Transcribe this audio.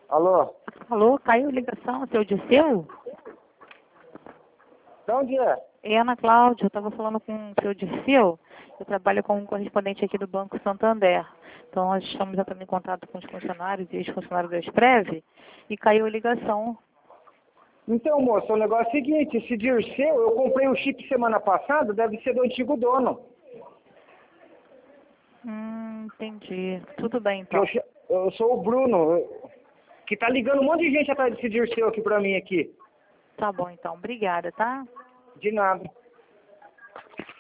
Alô? Alô, caiu a ligação, seu Dirceu? De onde é? É Ana Cláudia, eu estava falando com o seu Dirceu. Eu trabalho como correspondente aqui do Banco Santander. Então, nós estamos entrando em contato com os funcionários e ex-funcionários da Esprev e caiu a ligação. Então, moço, o negócio é o seguinte, esse Dirceu, eu comprei o chip semana passada, deve ser do antigo dono. Entendi. Tudo bem, Que então. eu sou o Bruno, que tá ligando um monte de gente atrás desse Dirceu aqui pra mim aqui. Tá bom, então. Obrigada, tá? De nada.